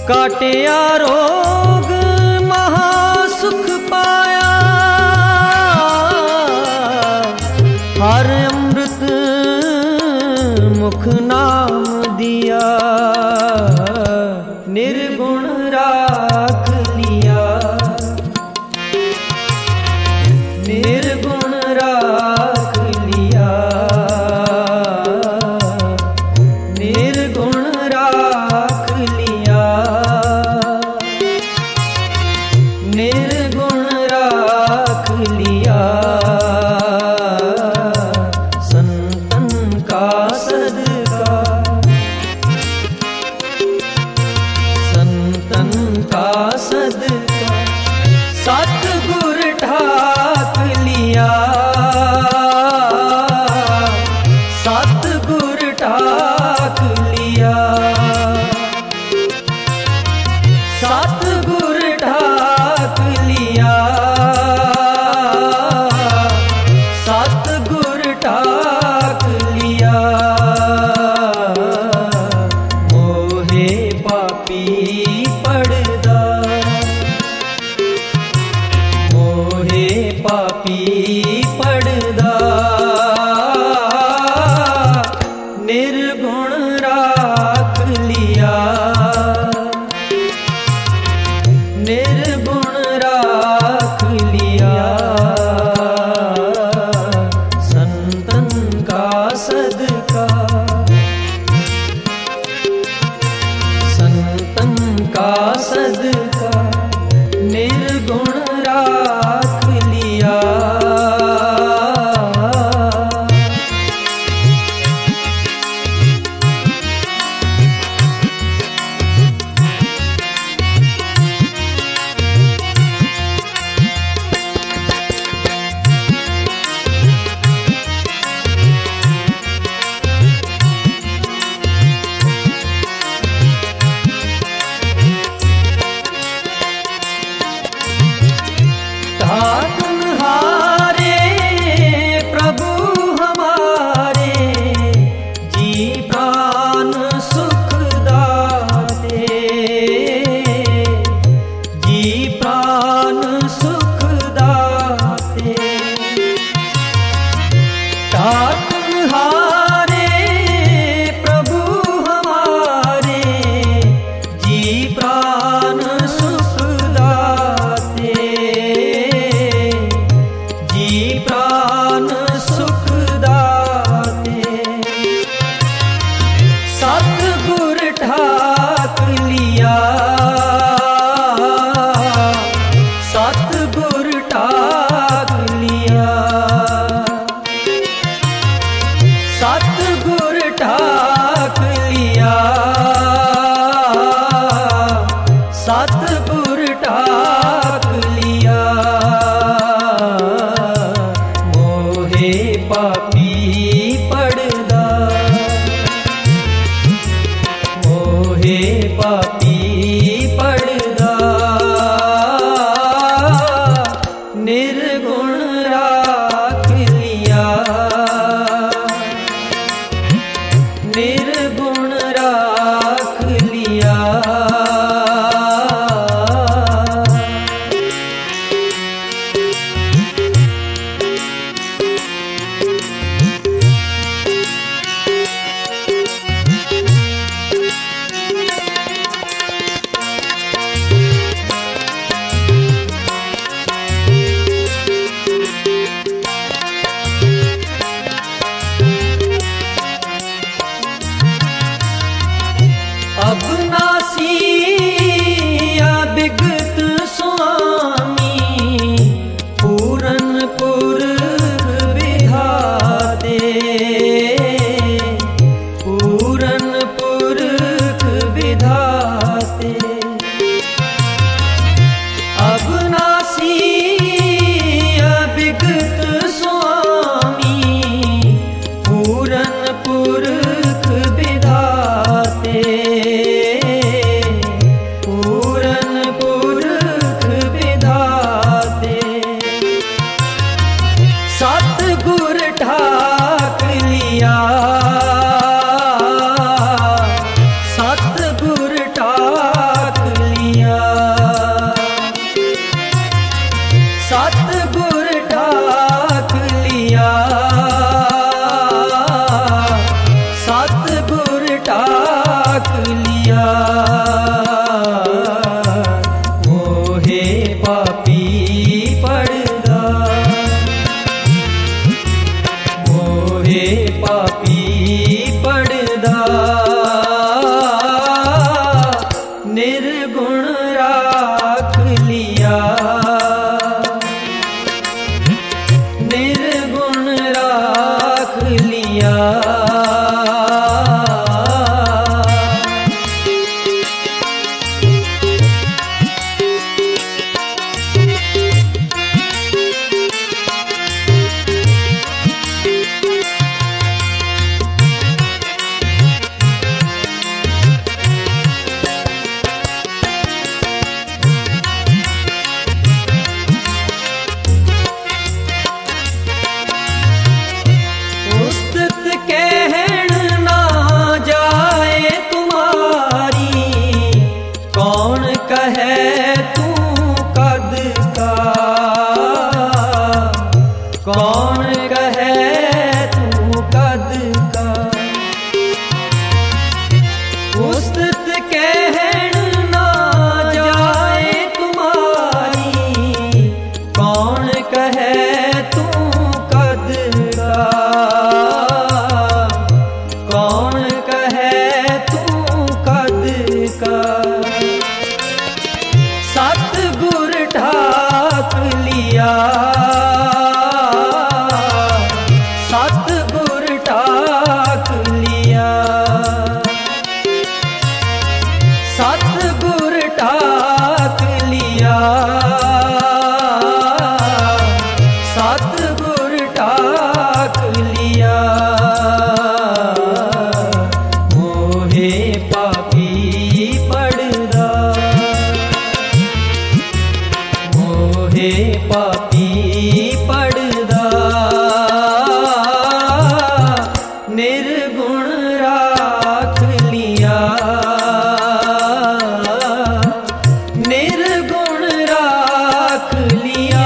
काटिया रोग महासुख पाया, हर अमृत मुख नाम दिया, निर्गुण राख लिया, निर्गुण राख लिया, निर्गुण राख लिया, निर्गुण राख लिया। संतन का सदका, संतन का सदका, सतगुर ठाक लिया, सतगुर ठाक लिया, सतगुर ठाक लिया, सतगुर ठाक लिया। मोहे पापी पड़दा, मोहे पापी पड़दा, निर्गुण राख लिया, निर्गुण राख लिया। संतन का सदका, संतन का सदका, निर्गुण राख लिया। ताकनहारे प्रभु हमारे, जी प्राण सुख दाते, जी प्राण सुख दाते। ताकनहारे प्रभु हमारे, जी प्राण सुख दाते, जी प्राण सुख दाते। सतगुर ठाक लिया, सतगुर ठाक लिया, सतगुर ठाक लिया, सतगुर ठाक लिया। मोहे पापी पड़दा, मोहे पापी पड़दा, निर्गुण राख लिया, निर्गुण राख लिया। निर्गुण राख लिया, निर्गुण राख लिया। कौन कहे तू कद का, उस्तत कहन ना जाए तुम्हारी। कौन कहे तू कद का, कौन कहे तू कद का। सतगुर ठाक लिया, सतगुर ठाक लिया, सतगुर ठाक लिया, सतगुर ठाक लिया। मोहे पापी पड़दा, मोहे पापी पड़दा। निर्गुण राख लिया, निर्गुण राख लिया।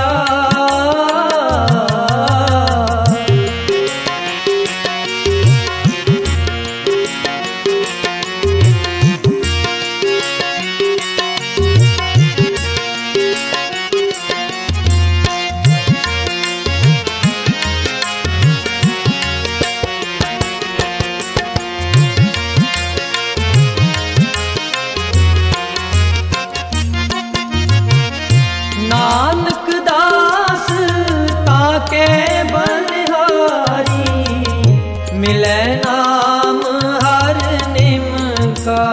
नानक दास ताके बलिहारी, मिले नाम हर निम का,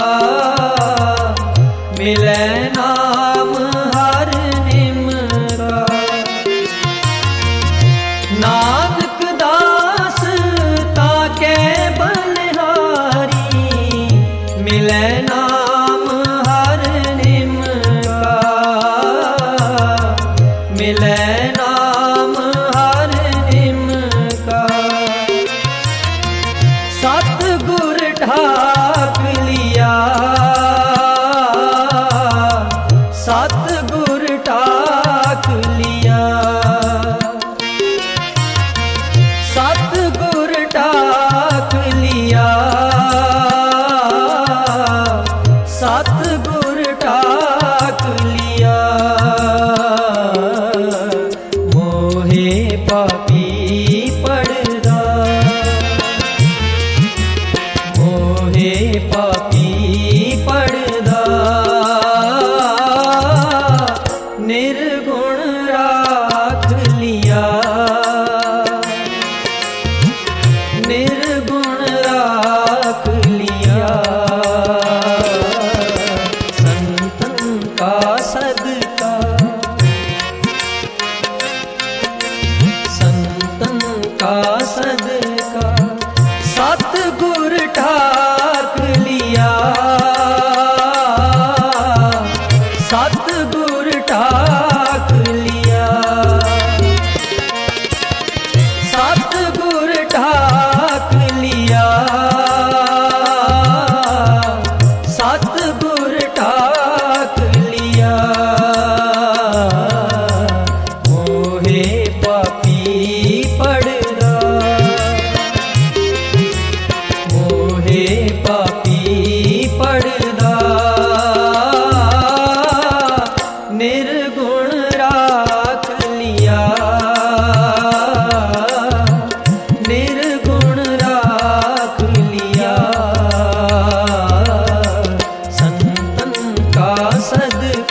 मिले नाम हर निम का। नानक दास ताके बलिहारी, मिले नाम हर निम का, मिले नाम हर निम का। सतगुर ठाक लिया, सतगुर ठाक लिया, सतगुर ठाक लिया, सतगुर ठाक लिया। मोहे पापी पड़दा, मोहे पापी पड़दा। निर्गुण राख लिया, निर्गुण राख लिया। संतन का सदका, संतन का सदका। सतगुर ठाक लिया, सतगुर ठाक लिया, सतगुर ठाक लिया, सतगुर ठाक लिया। मोहे पापी पड़दा, मोहे पापी पड़दा। निर्गुण राख लिया, निर्गुण राख लिया। सदका